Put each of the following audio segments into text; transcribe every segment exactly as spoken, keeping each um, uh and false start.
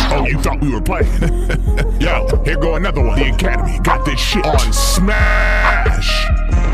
Oh, you thought we were playing? Yo, here go another one. The Academy got this shit on smash.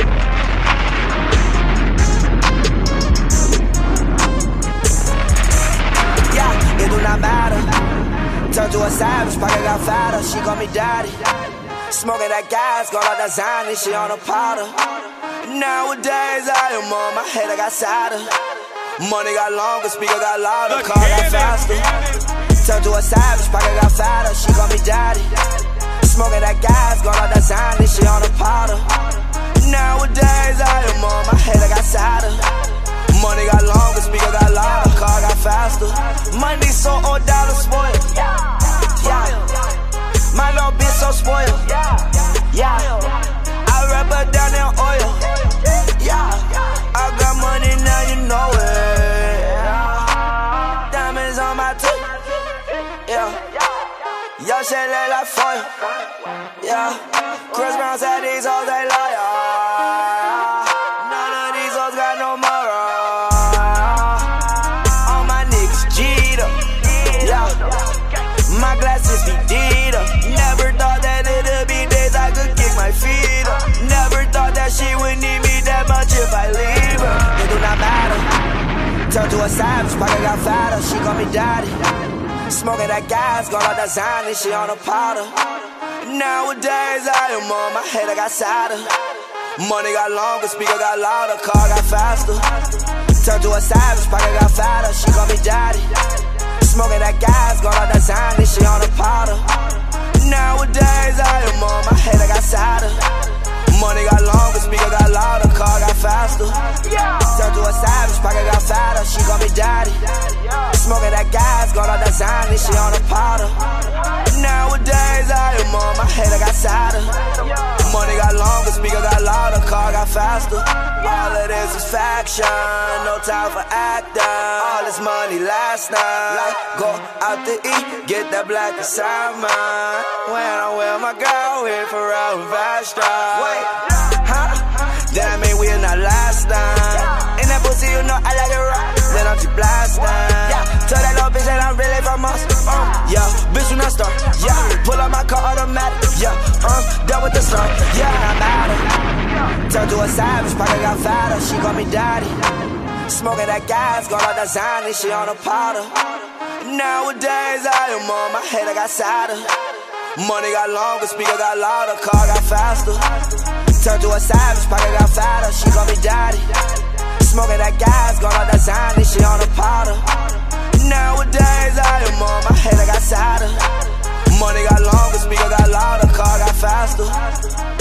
Yeah, it do not matter. Turn to a savage, pocket got fatter. She call me daddy. Smoking that gas, got all that Zany, she on a powder. Nowadays I am on my head, I got sadder. Money got longer, speaker got louder, car got faster. Turn to a savage, pocket got fatter. She call me daddy. Smoking that gas, got all that Zany, she on a powder. Nowadays I am on my head, I got sadder. Money got longer, speaker got louder, car got faster. Money so old, dollar spoiled. Yeah. My little bitch so spoiled. Yeah. I rub her down in oil. Yeah. I got money now, you know it. Diamonds on my tooth. Yeah. Y'all shit look like foil. Yeah. Chris Brown said these hoes they loyal. None of these hoes got no moral. All my niggas G'd up. Yeah. My glasses be Dita. Never thought that it'd be days I could kick my feet up. Never thought that she would need me that much if I leave her. It do not matter. Turn to a savage, pocket got fatter. She call me daddy. Smoking that gas, got all that Zany, she on a powder. Nowadays I am on my head, I got sadder. Money got longer, speaker got louder, car got faster. Turn to a savage, pocket got fatter. She call me daddy. Smoking that gas, got all that Zany, she on a powder. Nowadays I am on my head, I got sadder. Money got longer, speaker got louder, car got faster. Turn to a savage, pocket got fatter. She call me daddy. Smoking that gas, got all that Zany, she on a powder. Nowadays I am on my head, I got sadder. Money got longer, speaker got louder, car got faster. All of this is faction, no time for acting. All this money last night. Like, go out to eat, get that black assignment. When I'm with my girl, here for out and fast drive. Wait, huh? That mean we're not last time. In that pussy, you know I like it right. Then I'm just blasting. Yeah, tell that little bitch that I'm really from us. Uh, yeah, bitch, you not start. Yeah, pull up my car automatic. Yeah, uh, done with the sun. Yeah, not matter. Turn to a savage, pocket got fatter. She call me daddy. Smoking that gas, got all that Zany, she on a powder. Nowadays I am on my head, I got sadder. Money got longer, speaker got louder, car got faster. Turn to a savage, pocket got fatter. She call me daddy. Smoking that gas, got all that Zany, she on a powder. Nowadays I am on my head, I got sadder. Money got longer, speaker